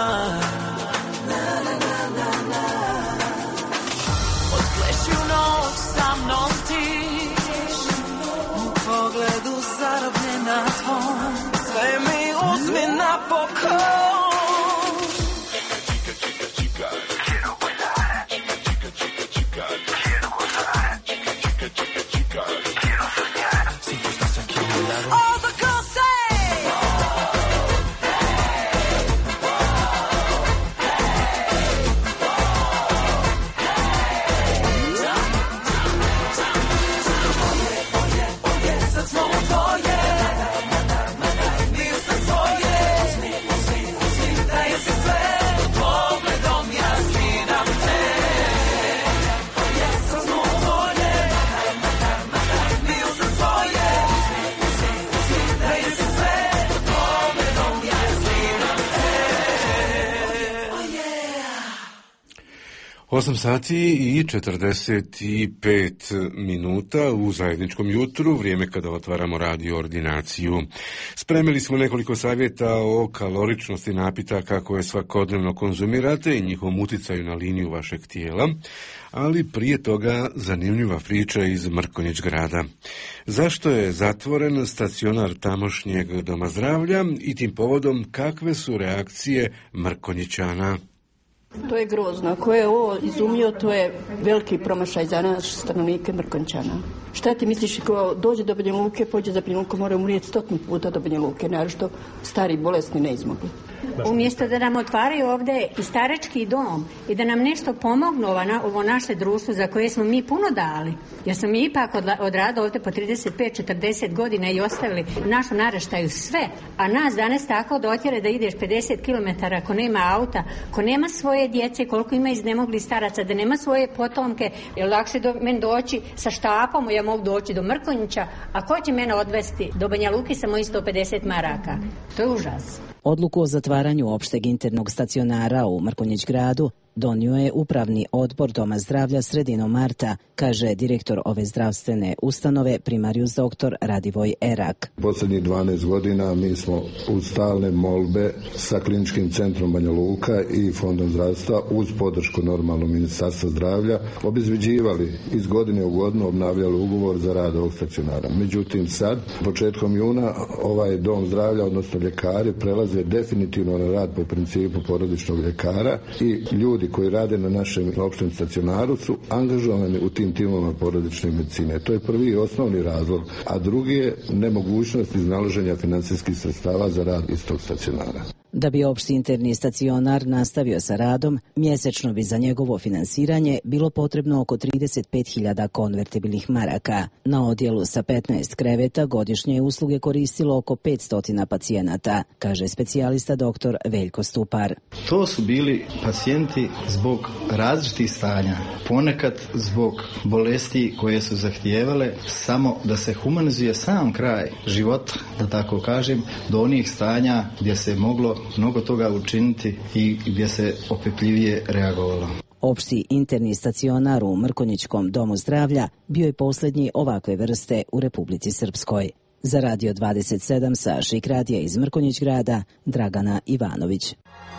Odpleši u noć sa mnom ti, u pogledu zarobljena tvom, sve mi uzmi napokon. Chica, chica, chica, quiero bailar. Chica, chica, chica, chica, quiero gozar. Chica, chica, chica, chica, quiero soñar. Si tú estás aquí a mi lado. All the girls say. Sad smo u tvoje, mi u sve svoje. Uzmi, uzmi, 8 sati i 45 minuta u zajedničkom jutru, vrijeme kada otvaramo radio ordinaciju. Spremili smo nekoliko savjeta o kaloričnosti napitaka koje svakodnevno konzumirate i njihovom uticaju na liniju vašeg tijela, ali prije toga zanimljiva priča iz Mrkonjić grada. Zašto je zatvoren stacionar tamošnjeg doma zdravlja i tim povodom kakve su reakcije Mrkonjićana? To je grozno. Ako je ovo izumio, to je veliki promašaj za nas stanovnike Mrkonjićana. Šta ti misliš, ko dođe do Banja Luke, pođe za Banja Luku, mora umrijeti 100 puta do Banja Luke, naravno stari, bolesni, neizmogli. Umjesto da nam otvaraju ovdje i starački dom i da nam nešto pomognu ovo naše društvo za koje smo mi puno dali, jer smo mi ipak odradili ovdje po 35-40 godina i ostavili našu naraštaju sve, a nas danas tako dotjere da ideš 50 km ako nema auta, ako nema svoje djece, koliko ima iznemogli staraca, da nema svoje potomke, je lakše do meni doći sa štapom, ja mogu doći do Mrkonjića, a ko će mene odvesti do Banja Luke sa mojih 150 maraka? To je užas. Odluku o zatvaranju opšteg internog stacionara u Mrkonjić gradu donio je upravni odbor Doma zdravlja sredinom marta, kaže direktor ove zdravstvene ustanove primarijus dr. Radivoj Erak. Posljednjih 12 godina mi smo uz stalne molbe sa kliničkim centrom Banja Luka i fondom zdravstva uz podršku normalno Ministarstva zdravlja obezbeđivali iz godine u godinu, obnavljali ugovor za rad ovog stacionara. Međutim sad, početkom juna, ovaj dom zdravlja, odnosno ljekari, prelaze definitivno na rad po principu porodičnog ljekara i ljudi koji rade na našem opštem stacionaru su angažovani u tim timovima porodične medicine. To je prvi i osnovni razlog, a drugi je nemogućnost iznalaženja financijskih sredstava za rad istog stacionara. Da bi opšti interni stacionar nastavio sa radom, mjesečno bi za njegovo finansiranje bilo potrebno oko 35.000 konvertibilnih maraka. Na odjelu sa 15 kreveta godišnje usluge koristilo oko 500 pacijenata, kaže specijalista dr. Veljko Stupar. To su bili pacijenti zbog različitih stanja, ponekad zbog bolesti koje su zahtijevale samo da se humanizuje sam kraj života, da tako kažem, do onih stanja gdje se moglo mnogo toga učiniti i gdje se opipljivije reagovalo. Opšti interni stacionar u Mrkonjićkom domu zdravlja bio je posljednji ovakve vrste u Republici Srpskoj. Za Radio 27 sa Šik radija iz Mrkonjić grada, Dragana Ivanović.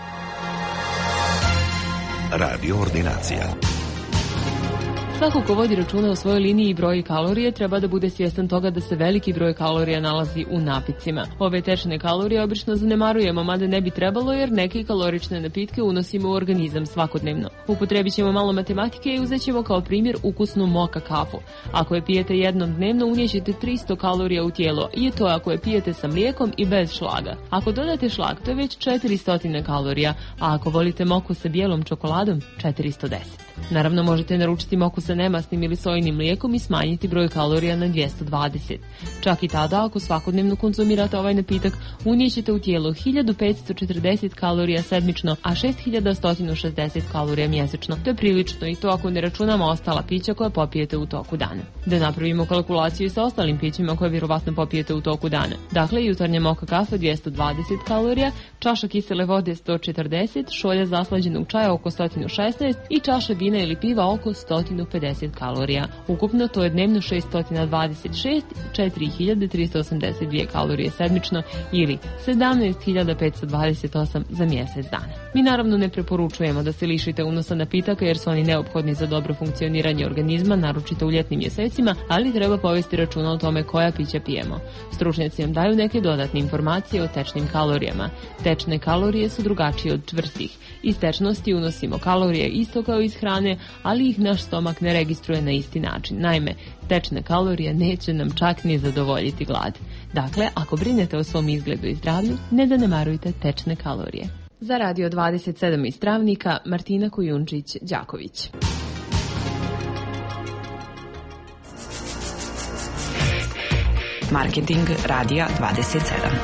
Radio ordinacija. Svako ko vodi računa o svojoj liniji i broji kalorije treba da bude svjestan toga da se veliki broj kalorija nalazi u napitcima. Ove tečne kalorije obično zanemarujemo, mada ne bi trebalo jer neke kalorične napitke unosimo u organizam svakodnevno. Upotrebit ćemo malo matematike i uzet ćemo kao primjer ukusnu moka kafu. Ako je pijete jednom dnevno, unijećete 300 kalorija u tijelo i to ako je pijete sa mlijekom i bez šlaga. Ako dodate šlag, to je već 400 kalorija, a ako volite moku sa bijelom čokoladom, 410. Naravno, možete naručiti moku sa nemastnim ili sojinim mlijekom i smanjiti broj kalorija na 220. Čak i tada, ako svakodnevno konzumirate ovaj napitak, unijećete u tijelo 1540 kalorija sedmično, a 6160 kalorija mjesečno. To je prilično i to ako ne računamo ostala pića koja popijete u toku dana. Da napravimo kalkulaciju sa ostalim pićima koje vjerovatno popijete u toku dana. Dakle, jutarnja moka kafe 220 kalorija, čaša kisele vode 140, šolja zaslađenog čaja oko 116 i čaša vina ili piva oko 150 kalorija. Ukupno to je dnevno 626, 4382 kalorije sedmično ili 17528 za mjesec dana. Mi naravno ne preporučujemo da se lišite unosa napitaka jer su oni neophodni za dobro funkcioniranje organizma, naročito u ljetnim mjesecima, ali treba povesti računa o tome koja pića pijemo. Stručnjaci vam daju neke dodatne informacije o tečnim kalorijama. Tečne kalorije su drugačije od čvrstih. Iz tečnosti unosimo kalorije isto kao iz hrane, ali ih naš stomak ne registruje na isti način. Naime, tečne kalorije neće nam čak ni zadovoljiti glad. Dakle, ako brinete o svom izgledu i zdravlju, ne zanemarujte tečne kalorije. Za Radio 27 iz Travnika, Martina Kujundžić-Đaković. Marketing Radija 27.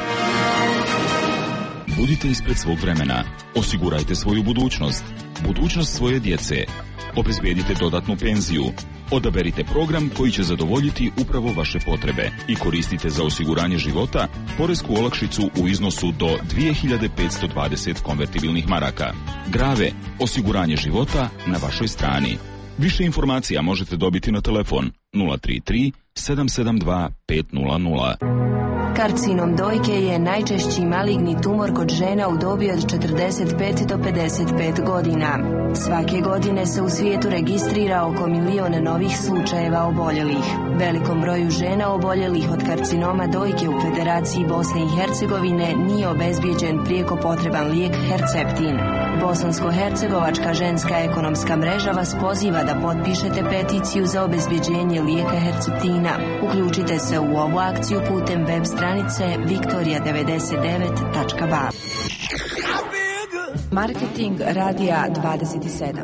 Budite ispred svog vremena. Osigurajte svoju budućnost. Budućnost svoje djece. Obezbedite dodatnu penziju. Odaberite program koji će zadovoljiti upravo vaše potrebe i koristite za osiguranje života poresku olakšicu u iznosu do 2520 konvertibilnih maraka. Grave, osiguranje života na vašoj strani. Više informacija možete dobiti na telefon 033 772 500. Karcinom dojke je najčešći maligni tumor kod žena u dobi od 45 do 55 godina. Svake godine se u svijetu registrira oko 1 milion novih slučajeva oboljelih. Velikom broju žena oboljelih od karcinoma dojke u Federaciji Bosne i Hercegovine nije obezbijeđen prijeko potreban lijek Herceptin. Bosansko-hercegovačka ženska ekonomska mreža vas poziva da potpišete peticiju za obezbijeđenje lijeka Herceptina. Uključite se u ovu akciju putem web stranice victoria99.ba. Marketing Radija 27.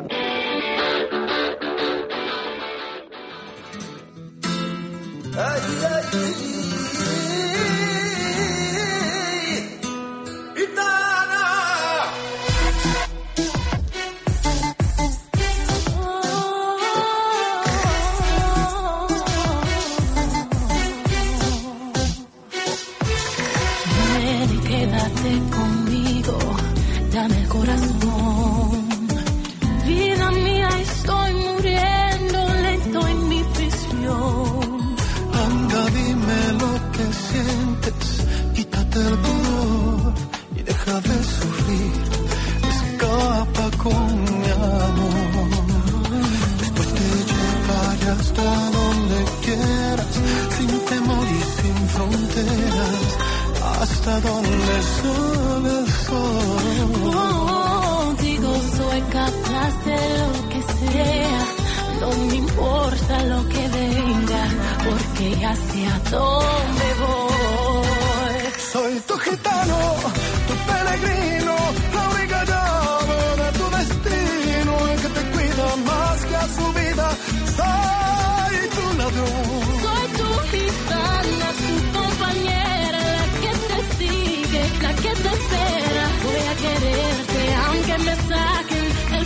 Hasta donde sube el sol. Contigo soy capaz de lo que sea, no me importa lo que venga, porque ya sé a dónde voy. Soy tu gitano, tu peregrino, la única llave de tu destino, el que te cuida más que a su vida. Soy tu ladrón. Soy tu gitana, tu compañera, la que te espera. Voy a quererte aunque me saquen el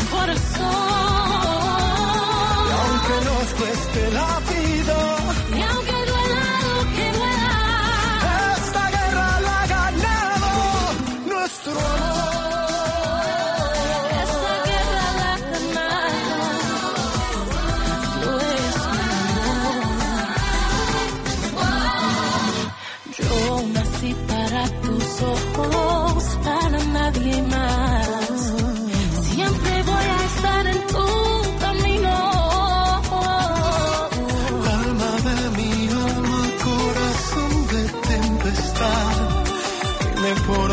corazón. Y aunque nos cueste la vida, y aunque duela lo que duela, esta guerra la ha ganado nuestro amor. Esta guerra la ha ganado nuestro amor. Yo nací para tus ojos, para nadie más. Siempre voy a estar en tu camino. Alma de mi alma, corazón de tempestad, dime por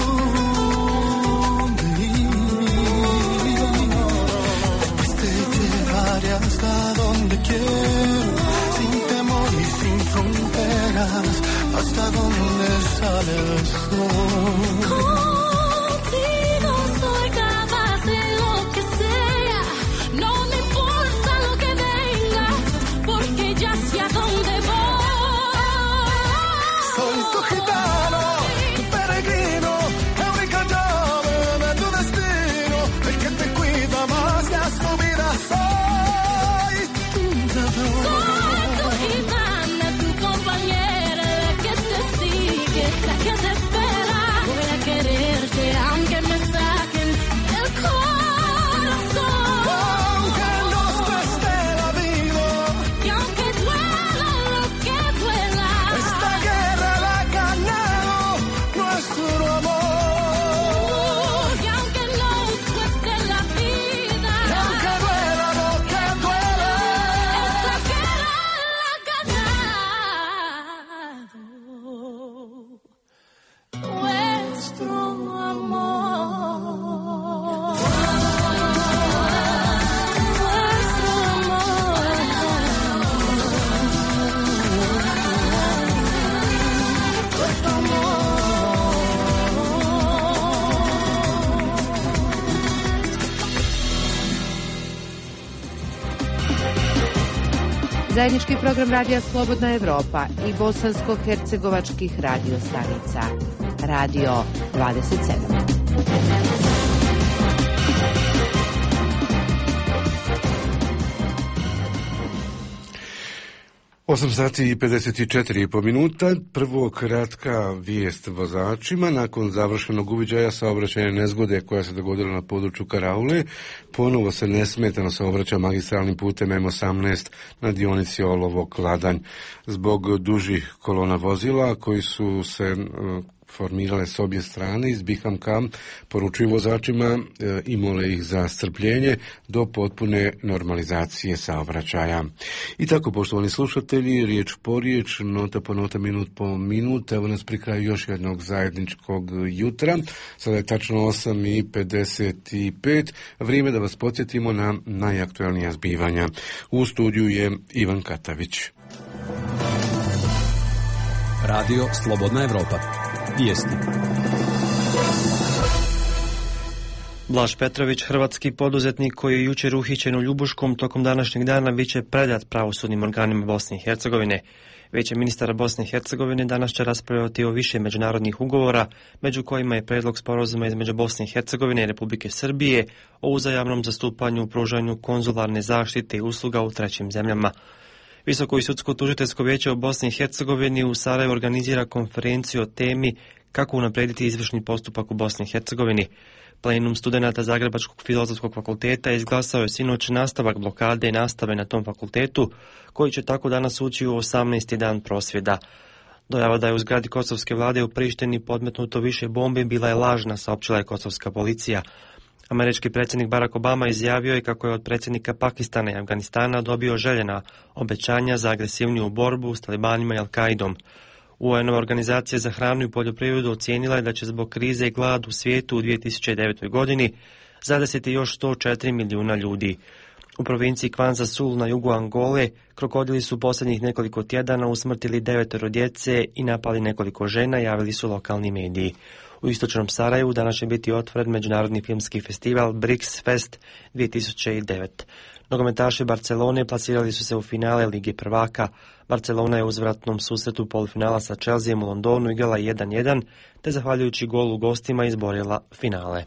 dónde ir. Después te llevaré hasta donde quiero, sin temor y sin fronteras, hasta donde sale el sol. Contigo soy capaz de lo que sea, no me importa lo que venga, porque ya sé a dónde voy. Soy tu gitano, tu peregrino, la única llave de tu destino, el que te cuida más que a su vida. Soy tu ladrón. Soy tu gitana, tu compañera, la que te espera. Voy a quererte aunque me saquen el corazón. Aunque nos cueste la vida, y aunque duela lo que duela, esta guerra la ha ganado nuestro amor. Y aunque nos cueste la vida, y aunque duela lo que duela, esta guerra la ha ganado nuestro amor. Nuestro Zajednički program Radija Slobodna Evropa i bosansko-hercegovačkih radio stanica. Radio 27. 8 sati i 54,5 minuta. Prvo kratka vijest vozačima. Nakon završenog uviđaja saobraćajne nezgode koja se dogodila na području Karaule, ponovo se nesmetano saobraća magistralnim putem M18 na dionici Olovo-Kladanj. Zbog dužih kolona vozila koji su se formirale s obje strane iz Bihamka, poručuju vozačima i mole ih za strpljenje do potpune normalizacije saobraćaja. I tako, poštovani slušatelji, riječ po riječ, nota po nota, minut po minut, evo nas pri kraju još jednog zajedničkog jutra. Sada je tačno 8:55, vrijeme da vas podsjetimo na najaktualnija zbivanja. U studiju je Ivan Katavić. Radio Slobodna Evropa. Vijesti. Blaž Petrović, hrvatski poduzetnik koji je jučer uhićen u Ljubuškom, tokom današnjeg dana bit će predat pravosudnim organima Bosne i Hercegovine. Vijeće ministara Bosne i Hercegovine danas će raspravljati o više međunarodnih ugovora, među kojima je predlog sporazuma između Bosne i Hercegovine i Republike Srbije o uzajamnom zastupanju u pružanju konzularne zaštite i usluga u trećim zemljama. Visoko i sudsko tužiteljsko vijeće u Bosni i Hercegovini u Sarajevu organizira konferenciju o temi kako unaprediti izvršni postupak u Bosni i Hercegovini. Plenum studenata Zagrebačkog filozofskog fakulteta izglasao je sinoć nastavak blokade i nastave na tom fakultetu, koji će tako danas ući u 18. dan prosvjeda. Dojava da je u zgradi kosovske vlade u Prištini podmetnuto više bombi bila je lažna, saopćila je kosovska policija. Američki predsjednik Barack Obama izjavio je kako je od predsjednika Pakistana i Afganistana dobio željena obećanja za agresivniju borbu s talibanima i Al-Kaidom. UN-ova organizacija za hranu i poljoprivredu ocijenila je da će zbog krize i glad u svijetu u 2009. godini zadesiti još 104 milijuna ljudi. U provinciji Kwanza Sul na jugu Angole krokodili su posljednjih nekoliko tjedana usmrtili 9 djece i napali nekoliko žena, javili su lokalni mediji. U istočnom Sarajevu danas će biti otvoren međunarodni filmski festival BRICS Fest 2009. Nogometaši Barcelone plasirali su se u finale Lige prvaka. Barcelona je u uzvratnom susretu polufinala sa Chelseaom u Londonu igrala 1:1, te zahvaljujući golu gostima izborila finale.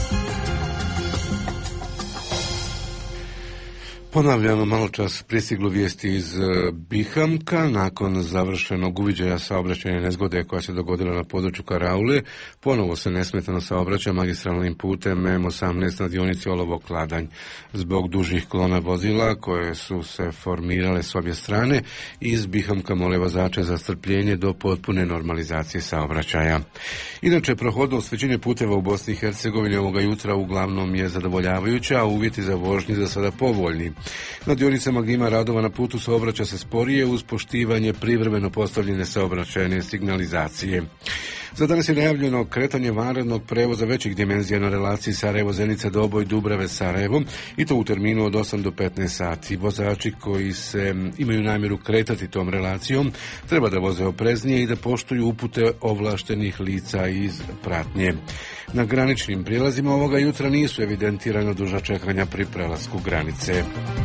Ponavljamo, malo čas pristiglo vijesti iz Bihamka. Nakon završenog uviđaja saobraćajne nezgode koja se dogodila na području Karaule, ponovo se nesmetano saobraća magistralnim putem M18 na dionici Olovo-Kladanj. Zbog dužih kolona vozila koje su se formirale s obje strane, iz Bihamka mole vozače za strpljenje do potpune normalizacije saobraćaja. Inače, prohodnost većine puteva u Bosni i Hercegovini ovoga jutra uglavnom je zadovoljavajuća, a uvjeti za vožnju za sada povoljni. Na dionicama gdje ima radova na putu saobraća se sporije uz poštivanje privremeno postavljene saobraćajne signalizacije. Za danas je najavljeno kretanje vanrednog prevoza većih dimenzija na relaciji Sarajevo-Zenica-Doboj, Dubrave-Sarajevo i to u terminu od 8 do 15 sati. Vozači koji se imaju namjeru kretati tom relacijom treba da voze opreznije i da poštuju upute ovlaštenih lica iz pratnje. Na graničnim prijelazima ovoga jutra nisu evidentirano duža čekanja pri prelasku granice.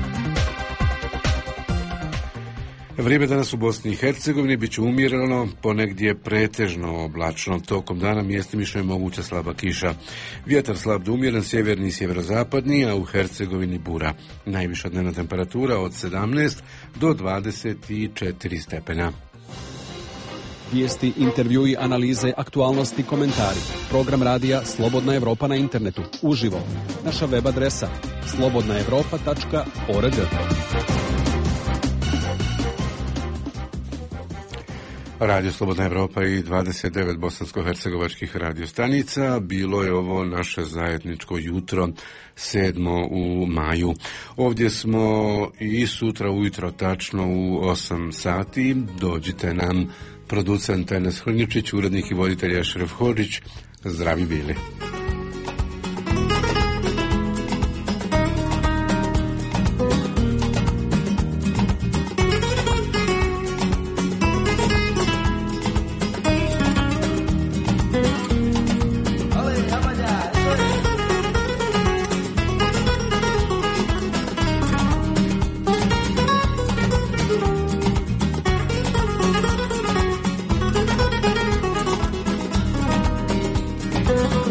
Vrijeme danas u Bosni i Hercegovini bit će umjereno, ponegdje pretežno oblačno. Tokom dana mjestimično je moguća slaba kiša. Vjetar slab do umjeren, sjeverni i sjeverozapadni, a u Hercegovini bura. Najviša dnevna temperatura od 17 do 24 stepena. Vijesti, intervjui, analize, aktualnosti, komentari. Program radija Slobodna Evropa na internetu. Uživo. Naša web adresa slobodnaevropa.org. Radio Slobodna Evropa i 29 bosansko-hercegovačkih radiostanica. Bilo je ovo naše zajedničko jutro 7. u maju. Ovdje smo i sutra ujutro tačno u 8 sati. Dođite nam, producent Enes Hrnjičić, urednik i voditelj Ašref Hodžić. Zdravi bili. Thank you.